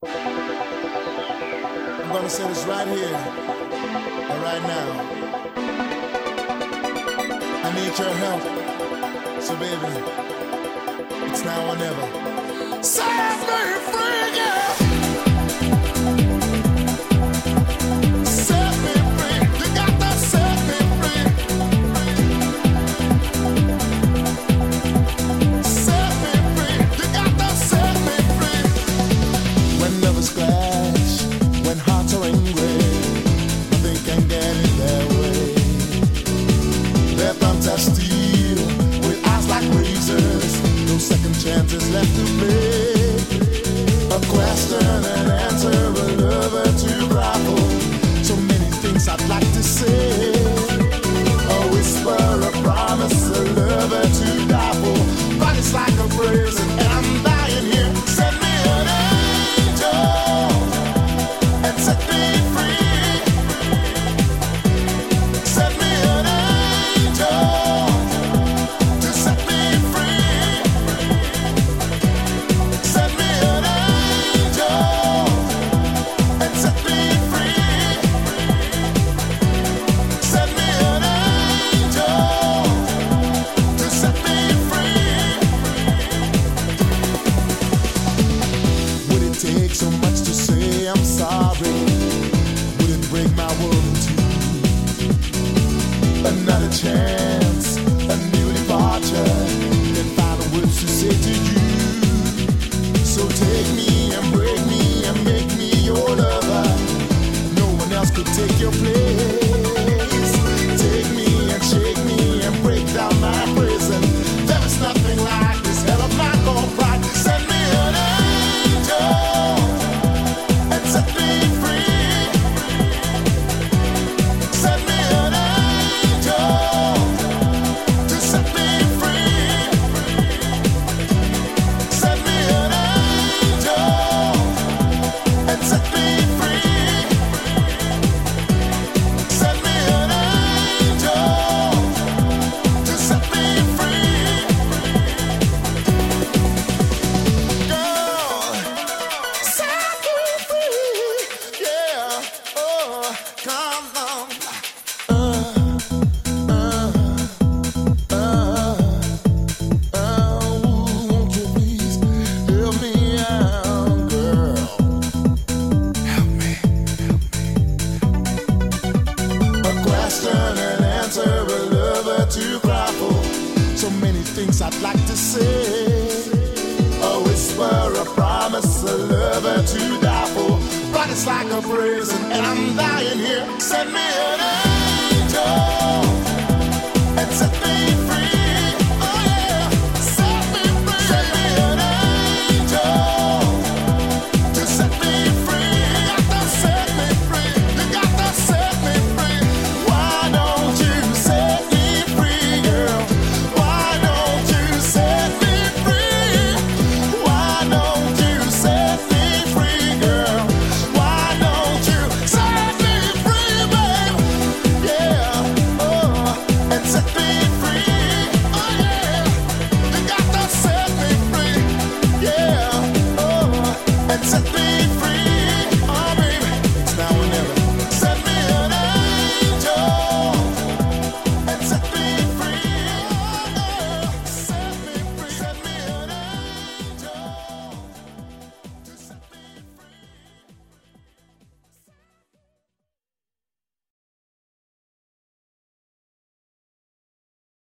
I'm gonna say this right here and right now. I need your help. So baby, it's now or never. Set me free, yeah. Set me free. You got to set me free. Set me free. You got to set me free. When lovers clash, when hearts are angry, nothing can get in their way. Their thumbs are steel, with eyes like razors, no second chances left to play. A question and answer, a lover to grapple. So many things I'd like to say. A whisper, a promise, a lover to die for. But it's like a prison, and I'm dying here. Send me an angel and set me free. Send me an angel to set me free. Send me an angel and set me free. Send me an angel to set me free. Would it take so much to say I'm sorry? Would it break my world in two? Another chance, a new departure, then final words to say to you. So take me and break me and make me your lover. No one else could take your place. Take me and shake me and break down my prison. There is nothing like this hell of my own pride. Send me an angel and set me free. Send me an angel to set me free. Send me an angel and set me free. Send me an angel to set me free. Girl, set me free. Yeah, oh, come on. Won't you please help me out, girl? Help me. A question and answer, a lover to cry for. So many things I'd like to say. A whisper, a promise, a lover to die for. But it's like a prison, and I'm dying here. Send me an angel and set me free.